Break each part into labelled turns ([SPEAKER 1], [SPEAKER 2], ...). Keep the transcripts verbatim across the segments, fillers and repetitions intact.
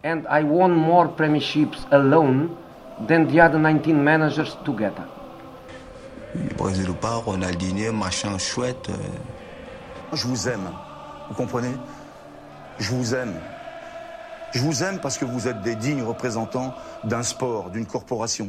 [SPEAKER 1] and I won more premierships alone than the other nineteen managers together.
[SPEAKER 2] Brésil ou pas, Ronaldinho, machin chouette. Euh...
[SPEAKER 3] Je vous aime, vous comprenez ? Je vous aime. Je vous aime parce que vous êtes des dignes représentants d'un sport, d'une corporation.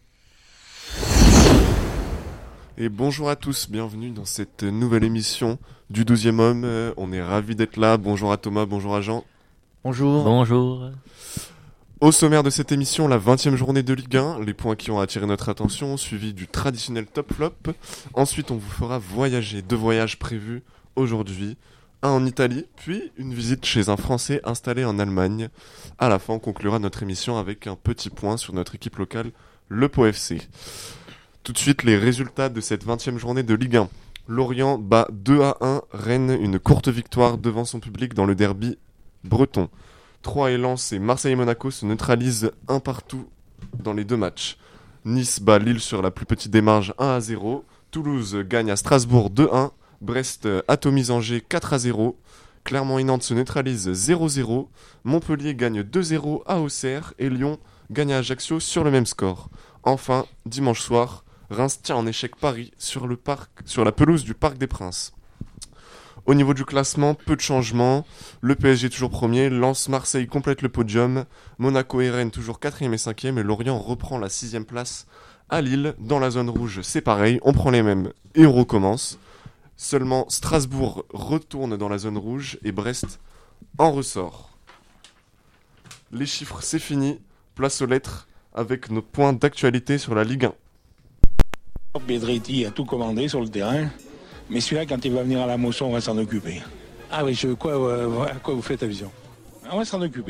[SPEAKER 4] Et bonjour à tous, bienvenue dans cette nouvelle émission du douzième homme. Euh, on est ravis d'être là. Bonjour à Thomas, bonjour à Jean.
[SPEAKER 5] Bonjour.
[SPEAKER 6] Bonjour.
[SPEAKER 4] Au sommaire de cette émission, la vingtième journée de Ligue un, les points qui ont attiré notre attention, suivi du traditionnel top flop. Ensuite, on vous fera voyager, deux voyages prévus aujourd'hui. Un en Italie, puis une visite chez un Français installé en Allemagne. À la fin, on conclura notre émission avec un petit point sur notre équipe locale, le Pau F C. Tout de suite, les résultats de cette vingtième journée de Ligue un. Lorient bat deux à un Rennes, une courte victoire devant son public dans le derby breton. Troyes et Lens et Marseille et Monaco se neutralisent un partout dans les deux matchs. Nice bat Lille sur la plus petite des marges un à zéro. Toulouse gagne à Strasbourg deux à un. Brest atomise Angers quatre à zéro. Clermont et Nantes se neutralisent zéro à zéro. Montpellier gagne deux à zéro à Auxerre et Lyon gagne à Ajaccio sur le même score. Enfin, dimanche soir, Reims tient en échec Paris sur, le parc, sur la pelouse du Parc des Princes. Au niveau du classement, peu de changements. Le P S G toujours premier, Lens, Marseille complète le podium. Monaco et Rennes toujours quatrième et cinquième et Lorient reprend la sixième place à Lille. Dans la zone rouge, c'est pareil, on prend les mêmes et on recommence. Seulement Strasbourg retourne dans la zone rouge et Brest en ressort. Les chiffres, c'est fini. Place aux lettres avec nos points d'actualité sur la Ligue un.
[SPEAKER 7] Bedretti a tout commandé sur le terrain, mais celui-là, quand il va venir à la moisson, on va s'en occuper. Ah oui, je, quoi, euh, à quoi vous faites allusion ? On va s'en occuper.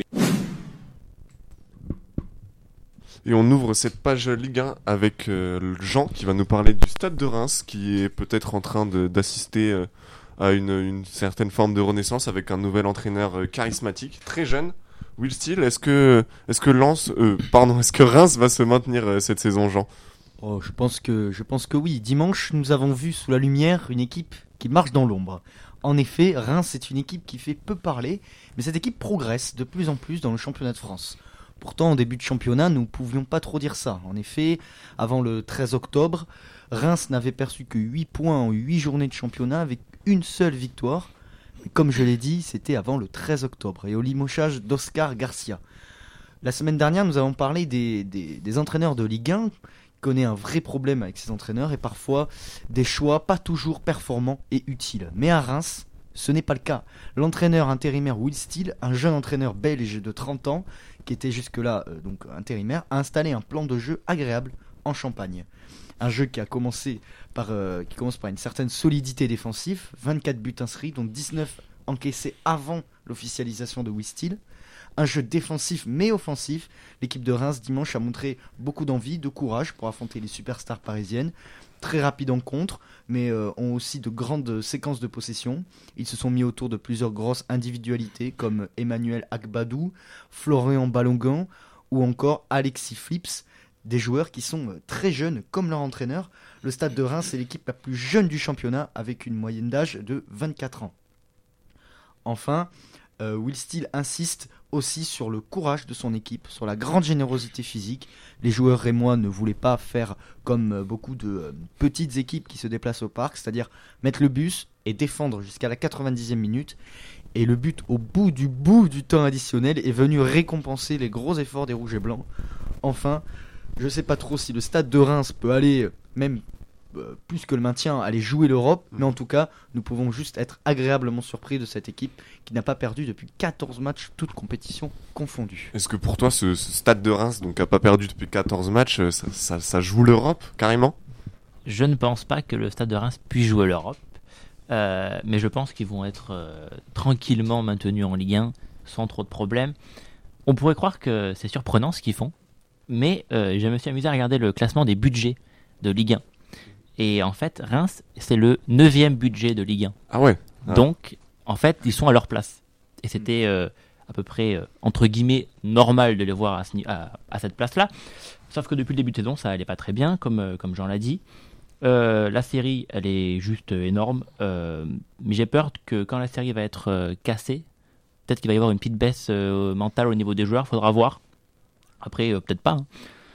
[SPEAKER 4] Et on ouvre cette page Ligue un avec euh, Jean qui va nous parler du Stade de Reims qui est peut-être en train de, d'assister euh, à une, une certaine forme de renaissance avec un nouvel entraîneur euh, charismatique, très jeune. Will Steele, est-ce que, est-ce que Lens, euh, pardon, est-ce que Reims va se maintenir euh, cette saison, Jean ?
[SPEAKER 5] Oh, je pense que, je pense que oui. Dimanche, nous avons vu sous la lumière une équipe qui marche dans l'ombre. En effet, Reims est une équipe qui fait peu parler, mais cette équipe progresse de plus en plus dans le championnat de France. Pourtant, en début de championnat, nous ne pouvions pas trop dire ça. En effet, avant le treize octobre, Reims n'avait perçu que huit points en huit journées de championnat avec une seule victoire. Mais comme je l'ai dit, c'était avant le treize octobre et au limogeage d'Oscar Garcia. La semaine dernière, nous avons parlé des, des, des entraîneurs de Ligue un, connaît un vrai problème avec ses entraîneurs et parfois des choix pas toujours performants et utiles. Mais à Reims, ce n'est pas le cas. L'entraîneur intérimaire Will Steele, un jeune entraîneur belge de trente ans, qui était jusque-là euh, donc intérimaire, a installé un plan de jeu agréable en Champagne. Un jeu qui a commencé par euh, qui commence par une certaine solidité défensive, vingt-quatre buts inscrits, dont dix-neuf encaissés avant l'officialisation de Will Steele. Un jeu défensif mais offensif. L'équipe de Reims dimanche a montré beaucoup d'envie, de courage pour affronter les superstars parisiennes. Très rapide en contre, mais euh, ont aussi de grandes séquences de possession. Ils se sont mis autour de plusieurs grosses individualités comme Emmanuel Agbadou, Florian Balogun ou encore Alexis Flips. Des joueurs qui sont très jeunes comme leur entraîneur. Le Stade de Reims est l'équipe la plus jeune du championnat avec une moyenne d'âge de vingt-quatre ans. Enfin, euh, Will Steele insiste aussi sur le courage de son équipe, sur la grande générosité physique. Les joueurs rémois ne voulaient pas faire comme beaucoup de euh, petites équipes qui se déplacent au parc, c'est-à-dire mettre le bus et défendre jusqu'à la quatre-vingt-dixième minute. Et le but au bout du bout du temps additionnel est venu récompenser les gros efforts des Rouges et Blancs. Enfin, je ne sais pas trop si le Stade de Reims peut aller, même euh, plus que le maintien, aller jouer l'Europe, mais en tout cas, nous pouvons juste être agréablement surpris de cette équipe qui n'a pas perdu depuis quatorze matchs, toutes compétitions confondues.
[SPEAKER 4] Est-ce que pour toi, ce, ce Stade de Reims, donc, qui n'a pas perdu depuis quatorze matchs, ça, ça, ça joue l'Europe, carrément ?
[SPEAKER 6] Je ne pense pas que le Stade de Reims puisse jouer l'Europe, euh, mais je pense qu'ils vont être euh, tranquillement maintenus en Ligue un, sans trop de problèmes. On pourrait croire que c'est surprenant ce qu'ils font, mais euh, je me suis amusé à regarder le classement des budgets de Ligue un. Et en fait, Reims, c'est le neuvième budget de Ligue un.
[SPEAKER 4] Ah ouais. Ah.
[SPEAKER 6] Donc, en fait, ils sont à leur place. Et c'était euh, à peu près, euh, entre guillemets, normal de les voir à, ce, à, à cette place-là. Sauf que depuis le début de saison, ça allait pas très bien, comme, euh, comme Jean l'a dit. Euh, la série, elle est juste énorme. Euh, mais j'ai peur que quand la série va être euh, cassée, peut-être qu'il va y avoir une petite baisse euh, mentale au niveau des joueurs, faudra voir. Après, euh, peut-être pas. Hein.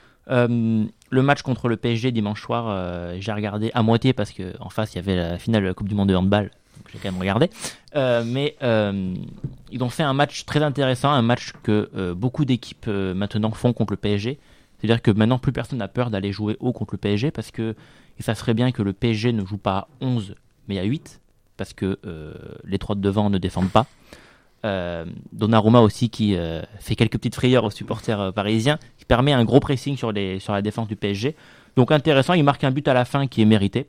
[SPEAKER 6] Euh, le match contre le P S G dimanche soir, euh, j'ai regardé à moitié parce qu'en face, il y avait la finale de la Coupe du Monde de handball. Donc j'ai quand même regardé. Euh, mais euh, ils ont fait un match très intéressant, un match que euh, beaucoup d'équipes euh, maintenant font contre le P S G. C'est-à-dire que maintenant, plus personne n'a peur d'aller jouer haut contre le P S G parce que et ça serait bien que le P S G ne joue pas à onze, mais à huit, parce que euh, les trois de devant ne défendent pas. Euh, Donnarumma aussi qui euh, fait quelques petites frayeurs aux supporters euh, parisiens, qui permet un gros pressing sur, les, sur la défense du P S G. Donc intéressant, il marque un but à la fin qui est mérité.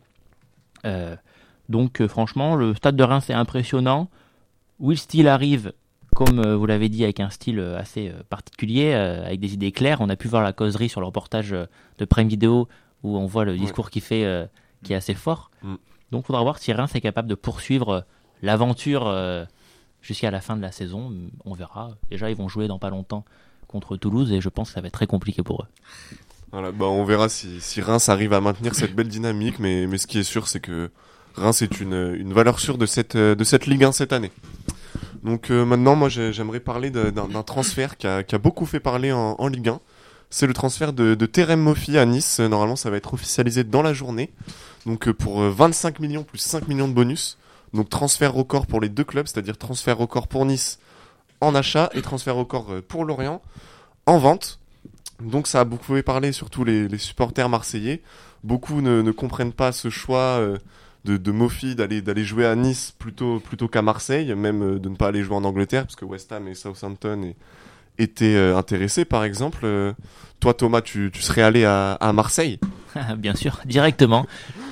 [SPEAKER 6] Euh, donc euh, franchement, le stade de Reims est impressionnant. Will Steele arrive, comme euh, vous l'avez dit, avec un style euh, assez euh, particulier, euh, avec des idées claires. On a pu voir la causerie sur le reportage euh, de Prime Video où on voit le discours ouais. qu'il fait, euh, qui est assez fort. Mm. Donc il faudra voir si Reims est capable de poursuivre euh, l'aventure euh, jusqu'à la fin de la saison. On verra. Déjà, ils vont jouer dans pas longtemps contre Toulouse et je pense que ça va être très compliqué pour eux.
[SPEAKER 4] Voilà, bah on verra si, si Reims arrive à maintenir cette belle dynamique, mais, mais ce qui est sûr, c'est que Reims est une, une valeur sûre de cette, de cette Ligue un cette année. Donc euh, maintenant, moi j'ai, j'aimerais parler de, d'un, d'un transfert qui a, qui a beaucoup fait parler en, en Ligue un. C'est le transfert de, de Terem Moffi à Nice. Normalement, ça va être officialisé dans la journée. Donc euh, pour vingt-cinq millions plus cinq millions de bonus. Donc transfert record pour les deux clubs, c'est-à-dire transfert record pour Nice en achat et transfert record pour Lorient en vente. Donc ça a beaucoup fait parler, surtout les, les supporters marseillais. Beaucoup ne, ne comprennent pas ce choix euh, de, de Moffi d'aller, d'aller jouer à Nice plutôt, plutôt qu'à Marseille, même euh, de ne pas aller jouer en Angleterre, parce que West Ham et Southampton et, étaient euh, intéressés par exemple. Euh, toi Thomas, tu, tu serais allé à, à Marseille?
[SPEAKER 6] Bien sûr, directement.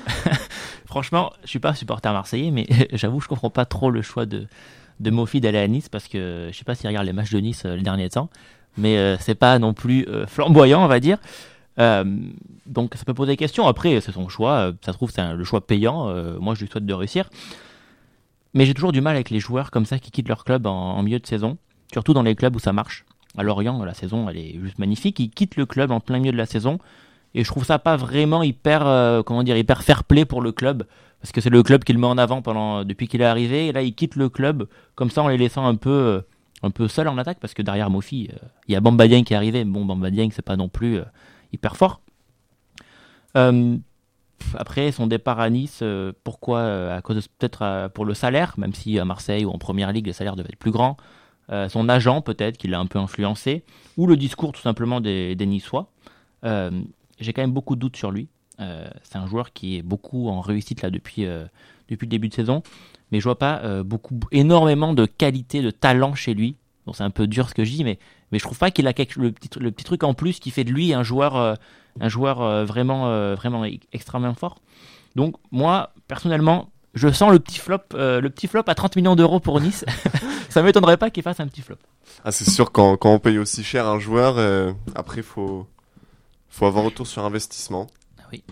[SPEAKER 6] Franchement, je suis pas supporter marseillais, mais j'avoue, je comprends pas trop le choix de, de Moffi d'aller à Nice, parce que je sais pas s'il regarde les matchs de Nice euh, les derniers temps, mais euh, c'est pas non plus euh, flamboyant, on va dire. Euh, donc ça peut poser question. Après, c'est son choix. Ça se trouve, c'est un, le choix payant. Euh, moi, je lui souhaite de réussir. Mais j'ai toujours du mal avec les joueurs comme ça qui quittent leur club en, en milieu de saison, surtout dans les clubs où ça marche. À Lorient, la saison, elle est juste magnifique. Ils quittent le club en plein milieu de la saison. Et je trouve ça pas vraiment hyper, euh, comment dire, hyper fair play pour le club, parce que c'est le club qui le met en avant pendant depuis qu'il est arrivé. Et là, il quitte le club comme ça en les laissant un peu, euh, un peu seul en attaque, parce que derrière Moffi, il euh, y a Bamba Dieng qui est arrivé. Bon, Bamba Dieng, c'est pas non plus euh, hyper fort. Euh, après, son départ à Nice, euh, pourquoi euh, à cause de, peut-être euh, pour le salaire, même si à Marseille ou en Première Ligue, les salaires devaient être plus grands. Euh, son agent, peut-être, qui l'a un peu influencé, ou le discours tout simplement des, des Niçois. Euh, J'ai quand même beaucoup de doutes sur lui. Euh, c'est un joueur qui est beaucoup en réussite là depuis, euh, depuis le début de saison. Mais je vois pas euh, beaucoup, énormément de qualité, de talent chez lui. Bon, c'est un peu dur ce que je dis, mais, mais je trouve pas qu'il a quelque, le, petit, le petit truc en plus qui fait de lui un joueur, euh, un joueur euh, vraiment, euh, vraiment extrêmement fort. Donc moi, personnellement, je sens le petit flop, euh, le petit flop à trente millions d'euros pour Nice. Ça m'étonnerait pas qu'il fasse un petit flop.
[SPEAKER 4] Ah, c'est sûr, quand, quand on paye aussi cher un joueur, euh, après, faut... faut avoir retour sur investissement.
[SPEAKER 6] Ah oui.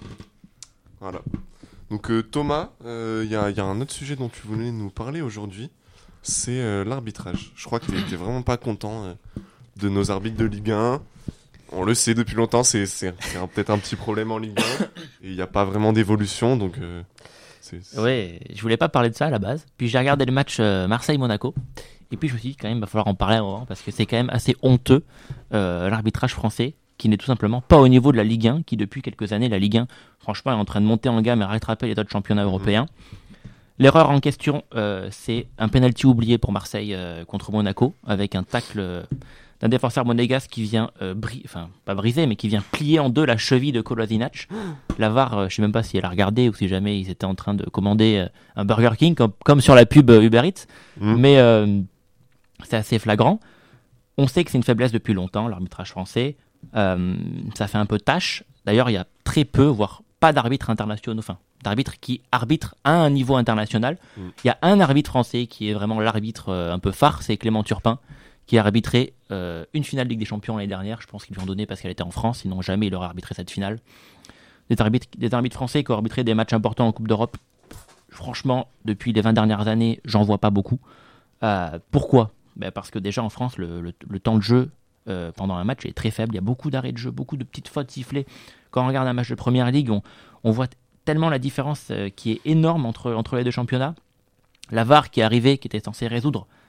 [SPEAKER 4] Voilà. Donc euh, Thomas, il euh, y, y a un autre sujet dont tu voulais nous parler aujourd'hui, c'est euh, l'arbitrage. Je crois que tu n'es vraiment pas content euh, de nos arbitres de Ligue un. On le sait depuis longtemps, c'est, c'est, c'est un, peut-être un petit problème en Ligue un. Et il n'y a pas vraiment d'évolution, donc... Euh, c'est, c'est...
[SPEAKER 6] Ouais, je voulais pas parler de ça à la base. Puis j'ai regardé le match euh, Marseille-Monaco. Et puis je me suis dit quand même, il va falloir en parler un moment, parce que c'est quand même assez honteux, euh, l'arbitrage français, qui n'est tout simplement pas au niveau de la Ligue un, qui depuis quelques années, la Ligue un, franchement, est en train de monter en gamme et rattraper les autres championnats européens. Mmh. L'erreur en question, euh, c'est un penalty oublié pour Marseille euh, contre Monaco, avec un tacle euh, d'un défenseur monégasque qui vient, euh, bri- enfin, pas briser, mais qui vient plier en deux la cheville de Kolasinac. La V A R, euh, je sais même pas si elle a regardé ou si jamais ils étaient en train de commander euh, un Burger King, comme, comme sur la pub euh, Uber Eats. Mmh. Mais euh, c'est assez flagrant. On sait que c'est une faiblesse depuis longtemps, l'arbitrage français. Euh, ça fait un peu tâche. D'ailleurs, il y a très peu, voire pas d'arbitres internationaux, enfin, d'arbitres qui arbitrent à un niveau international. Mm. Il y a un arbitre français qui est vraiment l'arbitre euh, un peu phare, c'est Clément Turpin, qui a arbitré euh, une finale Ligue des Champions l'année dernière. Je pense qu'ils lui ont donné parce qu'elle était en France, sinon jamais il aurait arbitré cette finale. Des arbitres, des arbitres français qui ont arbitré des matchs importants en Coupe d'Europe. Franchement, depuis les vingt dernières années, j'en vois pas beaucoup. Euh, pourquoi ? Ben parce que déjà en France, le, le, le temps de jeu Euh, pendant un match est très faible, il y a beaucoup d'arrêts de jeu, beaucoup de petites fautes sifflées. Quand on regarde un match de Première Ligue, on, on voit t- tellement la différence euh, qui est énorme entre, entre les deux championnats. La V A R qui est arrivée, qui était censée résoudre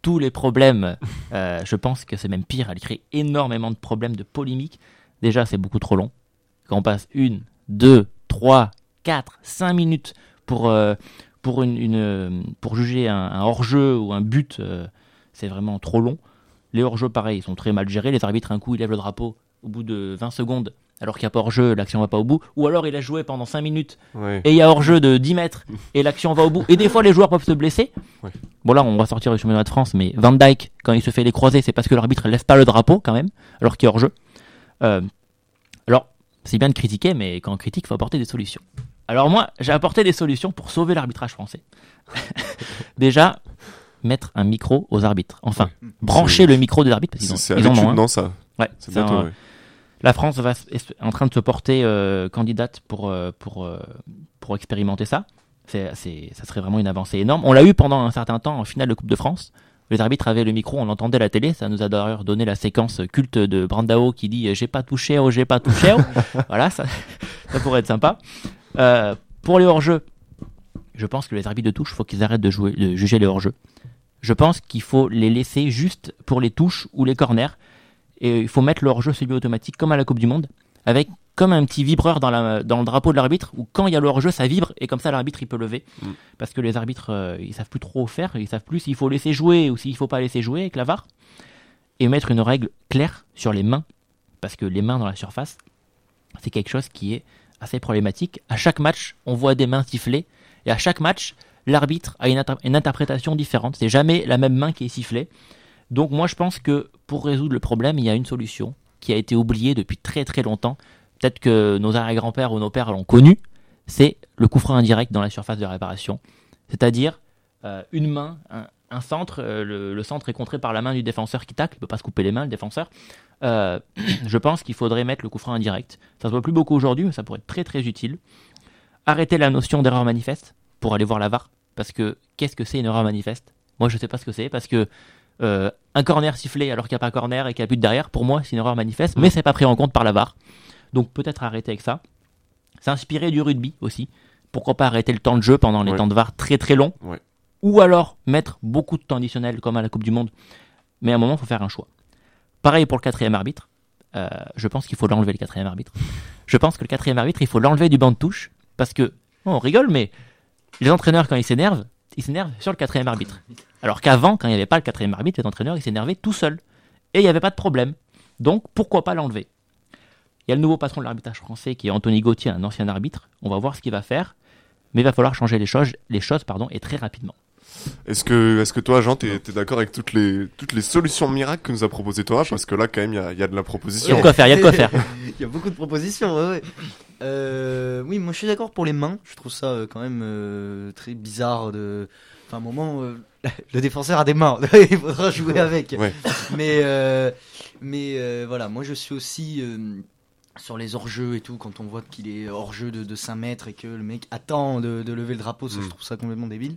[SPEAKER 6] tous les problèmes. Euh, je pense que c'est même pire. Elle crée énormément de problèmes, de polémiques. Déjà, c'est beaucoup trop long. Quand on passe une, deux, trois, quatre, cinq minutes pour, euh, pour, une, une, pour juger un, un hors-jeu ou un but, euh, c'est vraiment trop long. Les hors-jeux, pareil, ils sont très mal gérés. Les arbitres, un coup, ils lèvent le drapeau au bout de vingt secondes, alors qu'il n'y a pas hors-jeu, l'action ne va pas au bout. Ou alors, il a joué pendant cinq minutes,
[SPEAKER 4] Ouais.
[SPEAKER 6] et il y a hors-jeu de dix mètres, et l'action va au bout. Et des fois, les joueurs peuvent se blesser.
[SPEAKER 4] Ouais.
[SPEAKER 6] Bon, là, on va sortir du championnat de France, mais Van Dijk, quand il se fait les croisés, c'est parce que l'arbitre ne lève pas le drapeau, quand même, alors qu'il y a hors-jeu. Euh, alors, c'est bien de critiquer, mais quand on critique, il faut apporter des solutions. Alors moi, j'ai apporté des solutions pour sauver l'arbitrage français. Déjà, mettre un micro aux arbitres. Enfin,
[SPEAKER 4] Ouais.
[SPEAKER 6] brancher
[SPEAKER 4] C'est-
[SPEAKER 6] le micro des arbitres, parce qu'ils
[SPEAKER 4] C'est
[SPEAKER 6] ont,
[SPEAKER 4] c'est
[SPEAKER 6] ils en
[SPEAKER 4] avec
[SPEAKER 6] ont un.
[SPEAKER 4] non ça.
[SPEAKER 6] Ouais,
[SPEAKER 4] C'est
[SPEAKER 6] c'est
[SPEAKER 4] bientôt,
[SPEAKER 6] un-
[SPEAKER 4] ouais.
[SPEAKER 6] La France va s- est en train de se porter euh, candidate pour, euh, pour, euh, pour expérimenter ça. C'est, c'est, ça serait vraiment une avancée énorme. On l'a eu pendant un certain temps en finale de Coupe de France. Les arbitres avaient le micro, on l'entendait à la télé. Ça nous a d'ailleurs donné la séquence culte de Brandao qui dit « J'ai pas touché, oh, j'ai pas touché. » Voilà, ça, ça pourrait être sympa. Euh, pour les hors-jeux, je pense que les arbitres de touche, il faut qu'ils arrêtent de, jouer, de juger les hors-jeux. Je pense qu'il faut les laisser juste pour les touches ou les corners. Et il faut mettre le hors-jeu semi-automatique comme à la Coupe du Monde, avec comme un petit vibreur dans, la, dans le drapeau de l'arbitre, où quand il y a le hors-jeu, ça vibre, et comme ça l'arbitre il peut lever.
[SPEAKER 4] Mm.
[SPEAKER 6] Parce que les arbitres, euh, ils savent plus trop faire, ils savent plus s'il faut laisser jouer ou s'il faut pas laisser jouer avec la V A R. Et mettre une règle claire sur les mains, parce que les mains dans la surface, c'est quelque chose qui est assez problématique. À chaque match, on voit des mains sifflées, et à chaque match, l'arbitre a une, inter- une interprétation différente. C'est jamais la même main qui est sifflée. Donc moi je pense que pour résoudre le problème, il y a une solution qui a été oubliée depuis très très longtemps. Peut-être que nos arrière-grands-pères ou nos pères l'ont connu. C'est le coup franc indirect dans la surface de réparation. C'est-à-dire euh, une main, un, un centre, euh, le, le centre est contré par la main du défenseur qui tacle, il ne peut pas se couper les mains le défenseur. Euh, je pense qu'il faudrait mettre le coup franc indirect. Ça se voit plus beaucoup aujourd'hui, mais ça pourrait être très très utile. Arrêter la notion d'erreur manifeste pour aller voir la V A R. Parce que qu'est-ce que c'est une erreur manifeste ? Moi je ne sais pas ce que c'est, parce que Euh, un corner sifflé alors qu'il n'y a pas corner et qu'il y a but derrière, pour moi c'est une erreur manifeste, mais c'est pas pris en compte par la V A R. Donc peut-être arrêter avec ça. S'inspirer du rugby aussi. Pourquoi pas arrêter le temps de jeu pendant les
[SPEAKER 4] Ouais.
[SPEAKER 6] temps de V A R très très longs.
[SPEAKER 4] Ouais.
[SPEAKER 6] Ou alors mettre beaucoup de temps additionnel comme à la Coupe du Monde. Mais à un moment il faut faire un choix. Pareil pour le quatrième arbitre. Euh, je pense qu'il faut l'enlever le quatrième arbitre. Je pense que le quatrième arbitre il faut l'enlever du banc de touche parce que, oh, on rigole, mais les entraîneurs quand ils s'énervent, ils s'énervent sur le quatrième arbitre. Alors qu'avant, quand il n'y avait pas le quatrième arbitre, les entraîneurs, ils s'énervaient tout seuls. Et il n'y avait pas de problème. Donc, pourquoi pas l'enlever ? Il y a le nouveau patron de l'arbitrage français qui est Anthony Gauthier, un ancien arbitre. On va voir ce qu'il va faire. Mais il va falloir changer les choses, les choses pardon, et très rapidement.
[SPEAKER 4] Est-ce que, est-ce que toi, Jean, t'es, t'es d'accord avec toutes les, toutes les solutions miracles que nous a proposées toi? Parce que là, quand même, il y a, il y a de la
[SPEAKER 6] Il y
[SPEAKER 4] proposition.
[SPEAKER 6] a de quoi faire, il y a de quoi faire.
[SPEAKER 5] Il y a beaucoup de propositions, ouais, ouais. Euh, oui, moi je suis d'accord pour les mains. Je trouve ça euh, quand même euh, très bizarre de. Enfin, à un moment, euh, le défenseur a des mains. Il faudra jouer avec.
[SPEAKER 4] Ouais.
[SPEAKER 5] Mais, euh, mais euh, voilà, moi je suis aussi euh, sur les hors-jeux et tout. Quand on voit qu'il est hors-jeu de, de cinq mètres et que le mec attend de, de lever le drapeau, ça,
[SPEAKER 4] Mm.
[SPEAKER 5] je trouve ça complètement débile.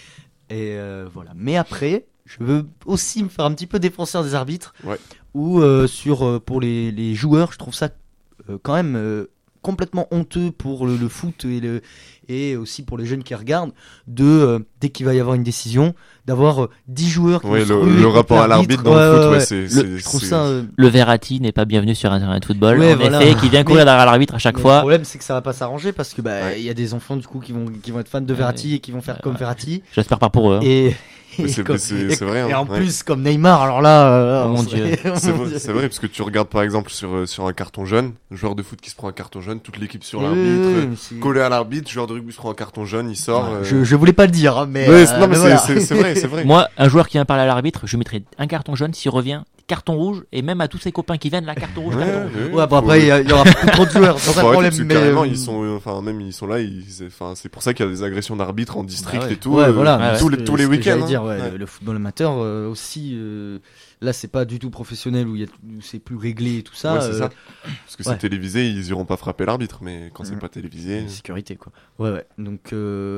[SPEAKER 5] Et euh, voilà. Mais après, je veux aussi me faire un petit peu défenseur des arbitres.
[SPEAKER 4] Ouais.
[SPEAKER 5] Ou euh, sur euh, pour les, les joueurs, je trouve ça euh, quand même euh, complètement honteux pour le, le foot et le et aussi pour les jeunes qui regardent de euh, dès qu'il va y avoir une décision d'avoir euh, dix joueurs qui
[SPEAKER 4] Ouais,
[SPEAKER 5] vont se
[SPEAKER 4] le,
[SPEAKER 5] ruer
[SPEAKER 4] le
[SPEAKER 5] contre
[SPEAKER 4] rapport à l'arbitre dans
[SPEAKER 5] Ouais,
[SPEAKER 4] le foot,
[SPEAKER 5] ouais,
[SPEAKER 4] ouais,
[SPEAKER 5] ouais.
[SPEAKER 4] c'est,
[SPEAKER 5] Le-
[SPEAKER 4] c'est,
[SPEAKER 5] je trouve
[SPEAKER 4] c'est-
[SPEAKER 5] ça euh,
[SPEAKER 6] Le Verratti n'est pas bienvenu sur Internet Football.
[SPEAKER 5] Ouais,
[SPEAKER 6] en
[SPEAKER 5] voilà.
[SPEAKER 6] effet, qui vient courir
[SPEAKER 5] Mais-
[SPEAKER 6] derrière l'arbitre à chaque
[SPEAKER 5] mais
[SPEAKER 6] fois.
[SPEAKER 5] le problème c'est que ça va pas s'arranger parce que bah il
[SPEAKER 4] Ouais.
[SPEAKER 5] y a des enfants du coup qui vont qui vont être fans de Verratti et qui vont faire
[SPEAKER 6] Ouais,
[SPEAKER 5] comme
[SPEAKER 6] ouais.
[SPEAKER 5] Verratti
[SPEAKER 6] J'espère pas pour eux. hein.
[SPEAKER 5] et
[SPEAKER 4] Mais
[SPEAKER 5] et
[SPEAKER 4] c'est-
[SPEAKER 5] comme-
[SPEAKER 4] c'est-
[SPEAKER 5] et-
[SPEAKER 4] c'est vrai, hein,
[SPEAKER 5] et en
[SPEAKER 4] ouais.
[SPEAKER 5] plus comme Neymar alors là euh,
[SPEAKER 6] Oh mon
[SPEAKER 5] on
[SPEAKER 6] Dieu.
[SPEAKER 5] serait-
[SPEAKER 4] C'est
[SPEAKER 5] mon
[SPEAKER 4] vrai,
[SPEAKER 5] Dieu.
[SPEAKER 4] c'est vrai, parce que tu regardes par exemple sur, euh, sur un carton jaune, un joueur de foot qui se prend un carton jaune, toute l'équipe sur
[SPEAKER 5] Oui,
[SPEAKER 4] l'arbitre,
[SPEAKER 5] oui,
[SPEAKER 4] euh,
[SPEAKER 5] mais c'est-
[SPEAKER 4] collé à l'arbitre, joueur de rugby se prend un carton jaune, il sort.
[SPEAKER 5] Ouais,
[SPEAKER 4] euh,
[SPEAKER 5] je, je voulais pas le dire hein, mais,
[SPEAKER 4] ouais,
[SPEAKER 5] euh,
[SPEAKER 4] non, mais c'est,
[SPEAKER 5] voilà.
[SPEAKER 4] c'est, c'est vrai, c'est vrai.
[SPEAKER 6] Moi, un joueur qui vient parler à l'arbitre, je mettrai un carton jaune. S'il revient, carton rouge. Et même à tous ses copains qui viennent, la carton rouge,
[SPEAKER 4] Ouais,
[SPEAKER 6] carton rouge.
[SPEAKER 4] ouais,
[SPEAKER 5] Ouais, bon,
[SPEAKER 4] faut-
[SPEAKER 5] après, il y, a- il y aura plus trop de joueurs, c'est
[SPEAKER 4] faut
[SPEAKER 5] pas un
[SPEAKER 4] arrêter,
[SPEAKER 5] problème.
[SPEAKER 4] parce que
[SPEAKER 5] Mais,
[SPEAKER 4] carrément,
[SPEAKER 5] euh,
[SPEAKER 4] ils sont, euh, enfin, même ils sont là, ils, c'est, enfin, c'est pour ça qu'il y a des agressions d'arbitres en district
[SPEAKER 5] bah ouais.
[SPEAKER 4] et tout.
[SPEAKER 5] Ouais,
[SPEAKER 4] euh,
[SPEAKER 5] voilà,
[SPEAKER 6] ouais,
[SPEAKER 4] tous
[SPEAKER 5] c'est-
[SPEAKER 4] les, tous les
[SPEAKER 5] c'est ce que
[SPEAKER 4] week-ends.
[SPEAKER 5] j'allais dire,
[SPEAKER 4] hein.
[SPEAKER 5] ouais,
[SPEAKER 4] Ouais.
[SPEAKER 5] Le, le football amateur euh, aussi, euh, là, c'est pas du tout professionnel où, il y a, où c'est plus réglé et tout ça.
[SPEAKER 4] Ouais, c'est
[SPEAKER 5] euh,
[SPEAKER 4] ça. Parce que
[SPEAKER 5] ouais.
[SPEAKER 4] c'est télévisé, ils iront pas frapper l'arbitre, mais quand c'est
[SPEAKER 5] Mhm.
[SPEAKER 4] pas télévisé.
[SPEAKER 5] Sécurité, quoi. Ouais, ouais. Donc,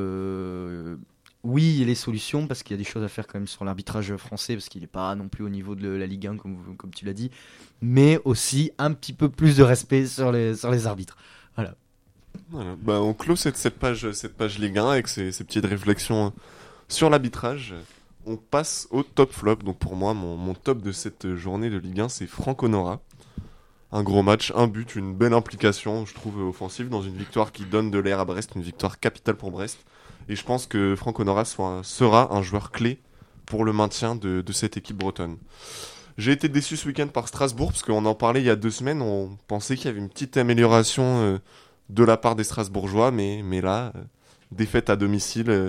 [SPEAKER 5] euh, oui, il y a les solutions parce qu'il y a des choses à faire quand même sur l'arbitrage français parce qu'il n'est pas non plus au niveau de la Ligue un, comme, vous- comme tu l'as dit, mais aussi un petit peu plus de respect sur les, sur les arbitres.
[SPEAKER 4] Voilà. Bah, on clôt cette, cette page, cette page Ligue un avec ces, ces petites réflexions sur l'arbitrage. on passe au top flop. Donc pour moi, mon, mon top de cette journée de Ligue un, c'est Franco Nora. Un gros match, un but, une belle implication, je trouve, offensive, dans une victoire qui donne de l'air à Brest, une victoire capitale pour Brest. Et je pense que Franco Nora soit, sera un joueur clé pour le maintien de, de cette équipe bretonne. J'ai été déçu ce week-end par Strasbourg, parce qu'on en parlait il y a deux semaines, on pensait qu'il y avait une petite amélioration euh, de la part des Strasbourgeois, mais, mais là, euh, défaite à domicile, euh,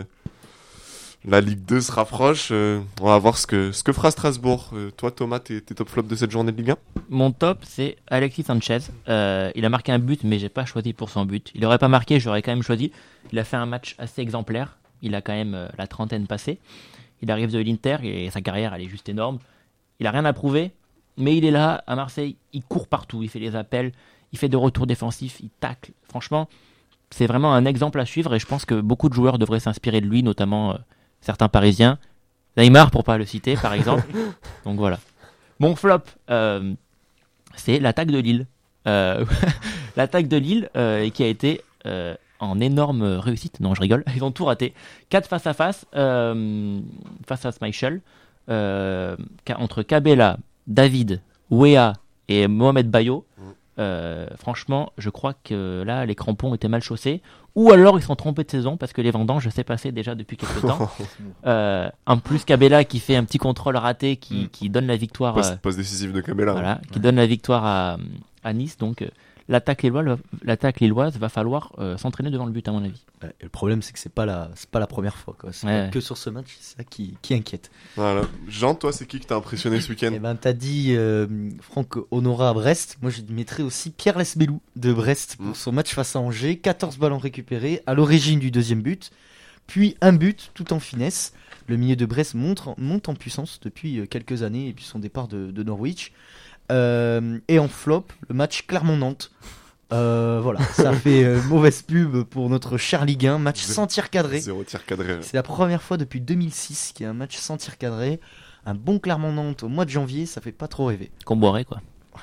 [SPEAKER 4] la Ligue deux se rapproche, euh, on va voir ce que, ce que fera Strasbourg. Euh, toi Thomas, t'es, t'es top flop de cette journée de Ligue un ?
[SPEAKER 6] Mon top, c'est Alexis Sanchez. Euh, il a marqué un but, mais j'ai pas choisi pour son but. Il aurait pas marqué, j'aurais quand même choisi. Il a fait un match assez exemplaire. Il a quand même euh, la trentaine passée. Il arrive de l'Inter et sa carrière, elle est juste énorme. Il a rien à prouver, mais il est là à Marseille. Il court partout, il fait des appels, il fait des retours défensifs, il tacle. Franchement, c'est vraiment un exemple à suivre et je pense que beaucoup de joueurs devraient s'inspirer de lui, notamment euh, certains Parisiens. Neymar, pour pas le citer, par exemple. Donc voilà. Mon flop, euh, c'est l'attaque de Lille. Euh, l'attaque de Lille euh, qui a été euh, en énorme réussite. Non, je rigole. Ils ont tout raté. quatre face à face euh, face à Schmeichel. Euh, entre Cabella, David, Wea et Mohamed Bayo. Euh, franchement, je crois que là, les crampons étaient mal chaussés. Ou alors, ils sont trompés de saison parce que les vendanges s'est passé déjà depuis quelques temps. Euh, en plus, Cabella qui fait un petit contrôle raté qui, mm. qui donne la victoire.
[SPEAKER 4] Poste,
[SPEAKER 6] euh,
[SPEAKER 4] poste décisif de Cabella.
[SPEAKER 6] Voilà,
[SPEAKER 4] hein.
[SPEAKER 6] qui ouais. donne la victoire à, à Nice. Donc, euh, l'attaque lilloise, l'attaque lilloise va falloir euh, s'entraîner devant le but, à mon avis.
[SPEAKER 5] Ouais, et le problème, c'est que c'est pas la, c'est pas la première fois, quoi. C'est
[SPEAKER 6] ouais.
[SPEAKER 5] pas que sur ce match, c'est ça qui, qui inquiète.
[SPEAKER 4] Voilà. Jean, toi, c'est qui qui t'a impressionné ce week-end ?
[SPEAKER 5] Eh ben, t'as dit euh, Franck Honora à Brest. Moi, je mettrais aussi Pierre Lesmelou de Brest pour mm. son match face à Angers. quatorze ballons récupérés, à l'origine du deuxième but, puis un but tout en finesse. Le milieu de Brest monte, monte en puissance depuis quelques années et puis son départ de, de Norwich. Euh, et en flop, le match Clermont-Nantes. Euh, voilà, ça fait euh, mauvaise pub pour notre cher Ligue un, match sans tir cadré.
[SPEAKER 4] Zéro tir cadré.
[SPEAKER 5] C'est la première fois depuis deux mille six qu'il y a un match sans tir cadré. Un bon Clermont-Nantes au mois de janvier, ça fait pas trop rêver.
[SPEAKER 6] Qu'on boirait, quoi.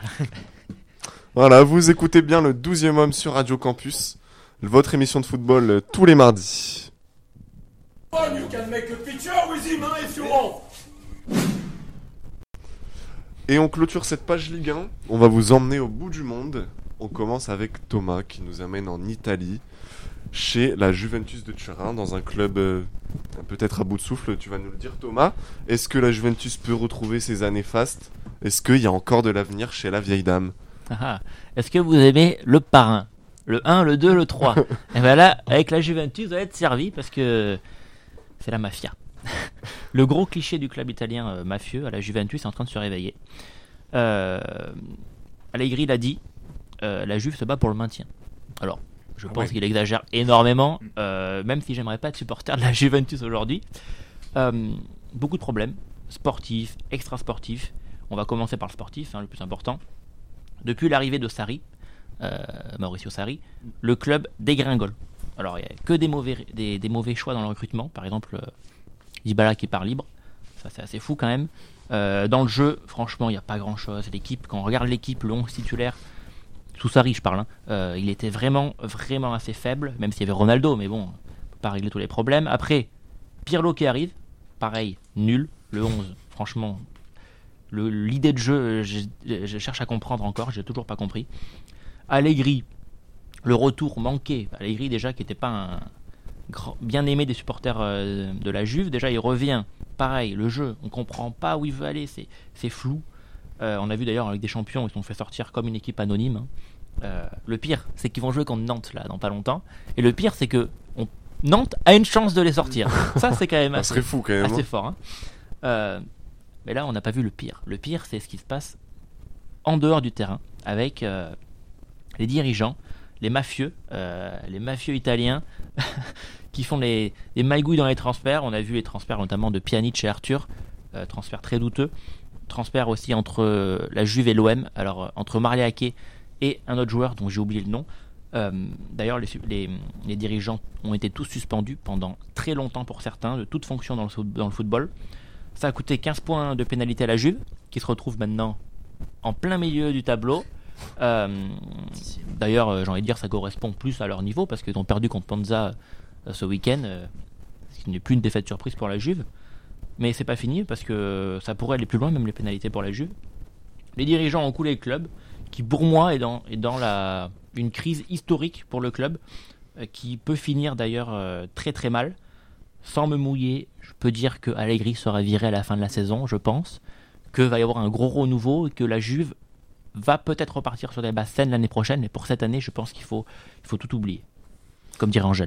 [SPEAKER 4] Voilà, vous écoutez bien le douzième homme sur Radio Campus, votre émission de football euh, tous les mardis.
[SPEAKER 8] You can make a picture with him if you want.
[SPEAKER 4] Et on clôture cette page Ligue un. On va vous emmener au bout du monde. On commence avec Thomas qui nous amène en Italie, chez la Juventus de Turin, dans un club euh, peut-être à bout de souffle, tu vas nous le dire Thomas. Est-ce que la Juventus peut retrouver ses années fastes ? Est-ce qu'il y a encore de l'avenir chez la vieille dame ?
[SPEAKER 6] Ah, est-ce que vous aimez le parrain ? Le un, le deux, le trois. Et bien là, avec la Juventus, vous allez être servi parce que c'est la mafia. Le gros cliché du club italien euh, mafieux à la Juventus est en train de se réveiller. Euh, Allegri l'a dit, euh, la Juve se bat pour le maintien. Alors, je ah pense ouais. qu'il exagère énormément, euh, même si j'aimerais pas être supporter de la Juventus aujourd'hui. Euh, beaucoup de problèmes, sportifs, extra-sportifs. On va commencer par le sportif, hein, le plus important. Depuis l'arrivée de Sarri, euh, Mauricio Sarri, le club dégringole. Alors, il n'y a que des mauvais, des, des mauvais choix dans le recrutement. Par exemple, euh, Dybala qui part libre. Ça, c'est assez fou quand même. Euh, dans le jeu, franchement, il n'y a pas grand-chose. L'équipe, quand on regarde l'équipe, le onze titulaire, sous Sarri, je parle, hein, euh, il était vraiment, vraiment assez faible, même s'il y avait Ronaldo, mais bon, on ne peut pas régler tous les problèmes. Après, Pirlo qui arrive, pareil, nul. Le onze, franchement, le, l'idée de jeu, je, je cherche à comprendre encore, je n'ai toujours pas compris. Allegri, le retour manqué. Allegri, déjà, qui n'était pas un grand, bien aimé des supporters euh, de la Juve, déjà, il revient. Pareil, le jeu, on ne comprend pas où il veut aller, c'est, c'est flou. Euh, on a vu d'ailleurs avec des champions, ils se sont fait sortir comme une équipe anonyme. Hein. Euh, le pire, c'est qu'ils vont jouer contre Nantes là dans pas longtemps. Et le pire, c'est que on... Nantes a une chance de les sortir. Ça, c'est quand même assez,
[SPEAKER 4] ça serait fou quand même.
[SPEAKER 6] Assez fort. Hein. Euh, mais là, on n'a pas vu le pire. Le pire, c'est ce qui se passe en dehors du terrain avec euh, les dirigeants, les mafieux, euh, les mafieux italiens qui font les, les magouilles dans les transferts. On a vu les transferts notamment de Pjanic et Arthur, euh, transferts très douteux. Transfert aussi entre euh, la Juve et l'O M, alors euh, entre Mariaquet et un autre joueur dont j'ai oublié le nom. Euh, d'ailleurs, les, les, les dirigeants ont été tous suspendus pendant très longtemps pour certains, de toute fonction dans le, dans le football. Ça a coûté quinze points de pénalité à la Juve, qui se retrouve maintenant en plein milieu du tableau. Euh, d'ailleurs, euh, j'ai envie de dire, ça correspond plus à leur niveau, parce qu'ils ont perdu contre Ponza euh, ce week-end, euh, ce qui n'est plus une défaite surprise pour la Juve. mais c'est pas fini parce que ça pourrait aller plus loin, même les pénalités pour la Juve. Les dirigeants ont coulé le club, qui pour moi est dans, est dans la, une crise historique pour le club, euh, qui peut finir d'ailleurs euh, très très mal. Sans me mouiller, je peux dire que Allegri sera viré à la fin de la saison, je pense, que va y avoir un gros renouveau et que la Juve va peut-être repartir sur des bases saines l'année prochaine, mais pour cette année, je pense qu'il faut, il faut tout oublier, comme dirait Angèle.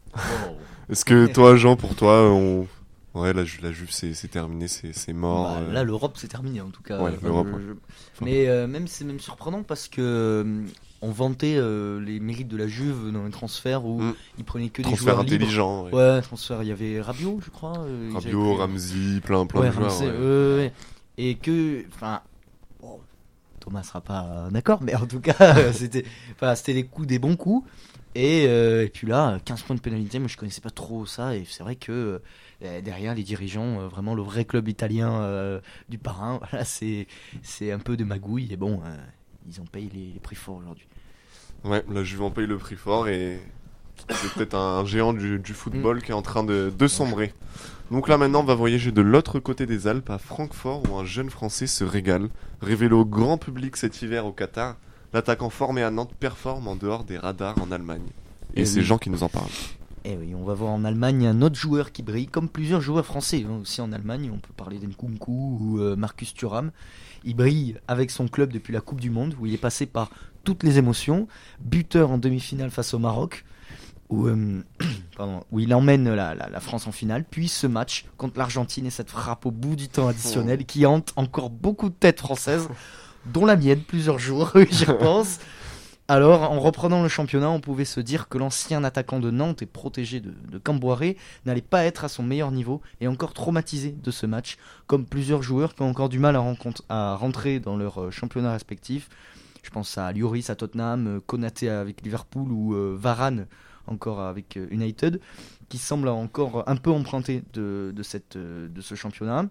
[SPEAKER 4] Est-ce que toi, Jean, pour toi, on... ouais, la, Ju- la Juve, c'est, c'est terminé, c'est, c'est mort.
[SPEAKER 5] Bah,
[SPEAKER 4] euh...
[SPEAKER 5] Là, l'Europe, c'est terminé en tout cas.
[SPEAKER 4] Ouais,
[SPEAKER 5] Enfin,
[SPEAKER 4] l'Europe,
[SPEAKER 5] je-
[SPEAKER 4] ouais.
[SPEAKER 5] je-
[SPEAKER 4] Enfin.
[SPEAKER 5] Mais euh, même c'est même surprenant parce que euh, on vantait euh, les mérites de la Juve dans les transferts où
[SPEAKER 4] Mm.
[SPEAKER 5] ils prenaient que des
[SPEAKER 4] Transfert
[SPEAKER 5] joueurs libres.
[SPEAKER 4] intelligent. Ouais.
[SPEAKER 5] Ouais, transfert. Il y avait Rabiot, je crois. euh, ils avaient
[SPEAKER 4] Rabiot,
[SPEAKER 5] pris-
[SPEAKER 4] Ramsey, plein, plein
[SPEAKER 5] Ouais,
[SPEAKER 4] de joueurs.
[SPEAKER 5] Ramsey,
[SPEAKER 4] ouais.
[SPEAKER 5] ouais, ouais. Et que, enfin, bon, Thomas sera pas d'accord, mais en tout cas, c'était, enfin, c'était les coups des bons coups. Et, euh, et puis là, quinze points de pénalité, mais je connaissais pas trop ça. Et c'est vrai que euh, derrière les dirigeants, euh, vraiment le vrai club italien euh, du parrain, voilà, c'est, c'est un peu de magouille. Et bon, euh, ils ont payé les, les prix forts aujourd'hui.
[SPEAKER 4] Ouais, la Juve en paye le prix fort et c'est peut-être un géant du, du football qui est en train de, de sombrer. Donc là maintenant on va voyager de l'autre côté des Alpes à Francfort où un jeune Français se régale. Révélé au grand public cet hiver au Qatar, l'attaquant formé à Nantes performe en dehors des radars en Allemagne. Et,
[SPEAKER 5] Et
[SPEAKER 4] c'est
[SPEAKER 5] oui.
[SPEAKER 4] Jean qui nous en parle.
[SPEAKER 5] Et oui, on va voir en Allemagne un autre joueur qui brille, comme plusieurs joueurs français hein, aussi en Allemagne. On peut parler d'Nkunku ou euh, Marcus Thuram. Il brille avec son club depuis la Coupe du Monde, où il est passé par toutes les émotions. Buteur en demi-finale face au Maroc, où, euh, pardon, où il emmène la, la, la France en finale. Puis ce match contre l'Argentine et cette frappe au bout du temps additionnel qui hante encore beaucoup de têtes françaises, dont la mienne, plusieurs jours, j'y pense. Alors, en reprenant le championnat, on pouvait se dire que l'ancien attaquant de Nantes et protégé de, de Camboiré n'allait pas être à son meilleur niveau et encore traumatisé de ce match, comme plusieurs joueurs qui ont encore du mal à, rencontre, à rentrer dans leur euh, championnat respectif. Je pense à Lloris à Tottenham, euh, Konaté avec Liverpool ou euh, Varane encore avec euh, United, qui semblent encore un peu empruntés de, de, cette, euh, de ce championnat.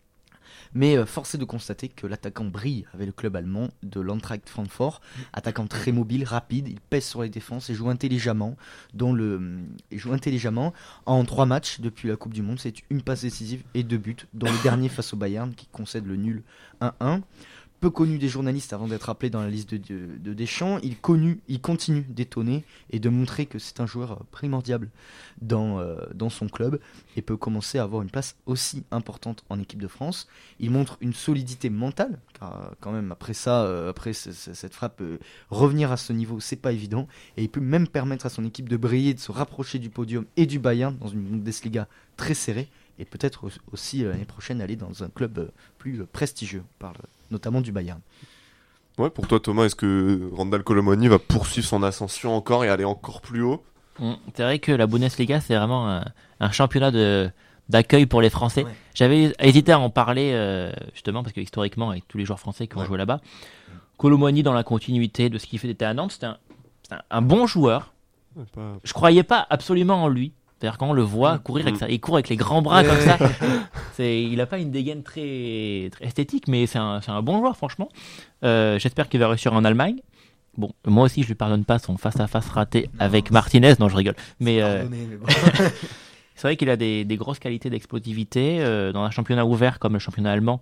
[SPEAKER 5] Mais euh, force est de constater que l'attaquant brille avec le club allemand de l'Eintracht Francfort. Attaquant très mobile, rapide, il pèse sur les défenses et joue intelligemment. Dont le, il joue intelligemment. En trois matchs depuis la Coupe du Monde, c'est une passe décisive et deux buts, dont le dernier face au Bayern qui concède le nul un un. Peu connu des journalistes avant d'être appelé dans la liste de, de, de Deschamps, il, connu, il continue d'étonner et de montrer que c'est un joueur primordial dans, euh, dans son club et peut commencer à avoir une place aussi importante en équipe de France. Il montre une solidité mentale, car quand même après ça, euh, après c- c- cette frappe, euh, revenir à ce niveau, c'est pas évident. Et il peut même permettre à son équipe de briller, de se rapprocher du podium et du Bayern dans une Bundesliga très serrée et peut-être aussi l'année prochaine aller dans un club euh, plus prestigieux. On parle notamment du Bayern.
[SPEAKER 4] Ouais, pour toi Thomas, est-ce que Randal Colomoni va poursuivre son ascension encore et aller encore plus haut ?
[SPEAKER 6] Mm. C'est vrai que la Bundesliga, c'est vraiment un, un championnat de, d'accueil pour les Français.
[SPEAKER 5] Ouais.
[SPEAKER 6] J'avais hésité à en parler, euh, justement, parce que historiquement, avec tous les joueurs français qui ont
[SPEAKER 4] Ouais.
[SPEAKER 6] joué là-bas, Colomoni, dans la continuité de ce qu'il faisait à Nantes, c'était un, c'était un, un bon joueur.
[SPEAKER 4] Ouais, pas-
[SPEAKER 6] Je croyais pas absolument en lui. C'est-à-dire quand on le voit courir avec ça, il court avec les grands bras
[SPEAKER 5] Ouais.
[SPEAKER 6] comme ça. C'est, il a pas une dégaine très, très esthétique, mais c'est un, c'est un bon joueur franchement. Euh, j'espère qu'il va réussir en Allemagne. Bon, moi aussi je lui pardonne pas son face-à-face raté avec Martinez. Non, je rigole. Mais, euh,
[SPEAKER 5] Pardonnez, mais bon.
[SPEAKER 6] c'est vrai qu'il a des, des grosses qualités d'explosivité euh, dans un championnat ouvert comme le championnat allemand.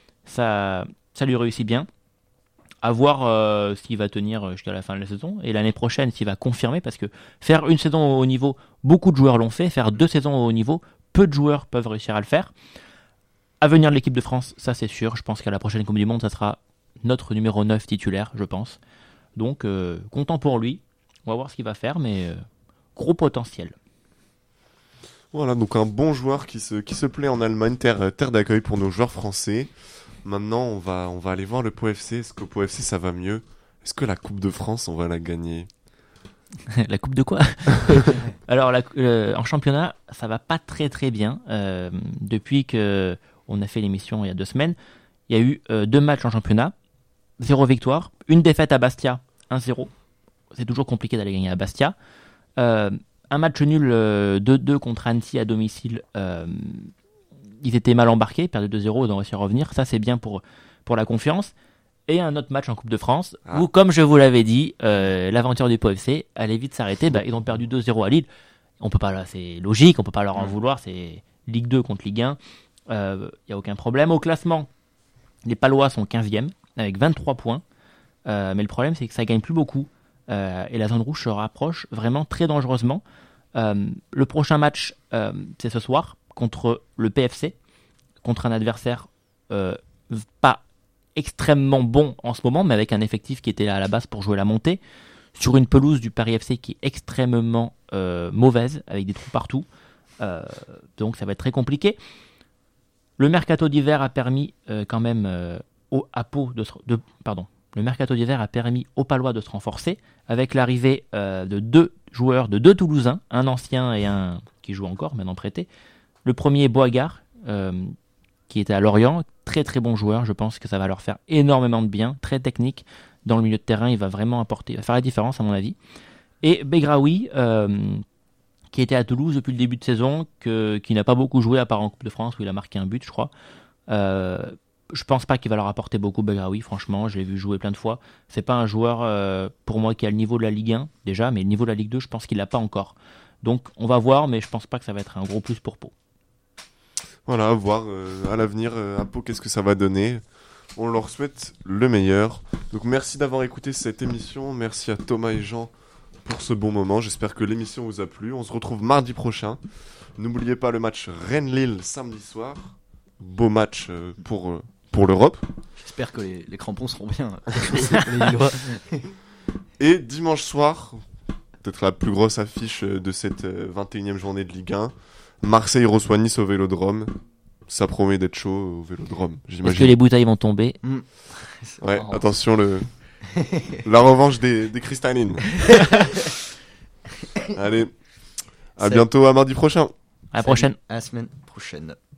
[SPEAKER 6] Ça, ça lui réussit bien. À voir euh, s'il va tenir jusqu'à la fin de la saison et l'année prochaine s'il va confirmer, parce que faire une saison au haut niveau, beaucoup de joueurs l'ont fait. Faire deux saisons au haut niveau, peu de joueurs peuvent réussir à le faire. À venir de l'équipe de France, ça c'est sûr. Je pense qu'à la prochaine Coupe du Monde, ça sera notre numéro neuf titulaire, je pense. Donc euh, content pour lui. On va voir ce qu'il va faire, mais euh, gros potentiel.
[SPEAKER 4] Voilà, donc un bon joueur qui se, qui se plaît en Allemagne, terre, terre d'accueil pour nos joueurs français. Maintenant, on va, on va aller voir le Pau F C. Est-ce qu'au Pau F C, ça va mieux ? Est-ce que la Coupe de France, on va la gagner ?
[SPEAKER 6] La coupe de quoi? Alors, la, euh, en championnat, ça va pas très très bien. Euh, depuis que on a fait l'émission il y a deux semaines, il y a eu euh, deux matchs en championnat, zéro victoire, une défaite à Bastia, un zéro. C'est toujours compliqué d'aller gagner à Bastia. Euh, un match nul euh, deux deux contre Annecy à domicile. Euh, ils étaient mal embarqués, perdu deux zéro, ils ont réussi à revenir. Ça, c'est bien pour, pour la confiance. Et un autre match en Coupe de France,
[SPEAKER 4] Ah.
[SPEAKER 6] où, comme je vous l'avais dit, euh, l'aventure du Pau F C allait vite s'arrêter. Bah, ils ont perdu deux zéro à Lille. On peut pas, là, c'est logique, on peut pas leur en vouloir. C'est Ligue deux contre Ligue un. Il euh, n'y a aucun problème. Au classement, les Palois sont quinzième avec vingt-trois points. Euh, mais le problème, c'est que ça ne gagne plus beaucoup. Euh, et la zone rouge se rapproche vraiment très dangereusement. Euh, le prochain match, euh, c'est ce soir, contre le P F C, contre un adversaire euh, pas extrêmement bon en ce moment, mais avec un effectif qui était à la base pour jouer la montée, sur une pelouse du Paris F C qui est extrêmement euh, mauvaise, avec des trous partout. Euh, donc ça va être très compliqué. Le mercato d'hiver a permis euh, quand même euh, au, à Pau de, de pardon. Le mercato d'hiver a permis aux Palois de se renforcer avec l'arrivée euh, de deux joueurs, de deux Toulousains, un ancien et un qui joue encore, maintenant prêté. Le premier, Boigard, euh, qui était à Lorient, très très bon joueur. Je pense que ça va leur faire énormément de bien, très technique dans le milieu de terrain. Il va vraiment apporter, il va faire la différence à mon avis. Et Begraoui, euh, qui était à Toulouse depuis le début de saison, que, qui n'a pas beaucoup joué à part en Coupe de France où il a marqué un but, je crois. Euh, Je pense pas qu'il va leur apporter beaucoup, Begraoui, franchement, je l'ai vu jouer plein de fois. C'est pas un joueur, euh, pour moi, qui a le niveau de la Ligue un, déjà, mais le niveau de la Ligue deux, je pense qu'il l'a pas encore. Donc, on va voir, mais je pense pas que ça va être un gros plus pour Pau.
[SPEAKER 4] Voilà, voir euh, à l'avenir euh, à Pau qu'est-ce que ça va donner. On leur souhaite le meilleur. Donc, merci d'avoir écouté cette émission. Merci à Thomas et Jean pour ce bon moment. J'espère que l'émission vous a plu. On se retrouve mardi prochain. N'oubliez pas le match Rennes-Lille samedi soir. Beau match euh, pour... Euh, pour l'Europe.
[SPEAKER 5] J'espère que les, les crampons seront bien.
[SPEAKER 4] Et dimanche soir, peut-être la plus grosse affiche de cette vingt et unième journée de Ligue un, Marseille reçoit Nice au Vélodrome. Ça promet d'être chaud au Vélodrome, j'imagine.
[SPEAKER 6] Est-ce que les bouteilles vont tomber?
[SPEAKER 5] mmh.
[SPEAKER 4] Ouais, attention, le... la revanche des, des cristallines. Allez, à
[SPEAKER 5] C'est...
[SPEAKER 4] bientôt, à mardi prochain.
[SPEAKER 6] À la prochaine.
[SPEAKER 5] À la semaine prochaine.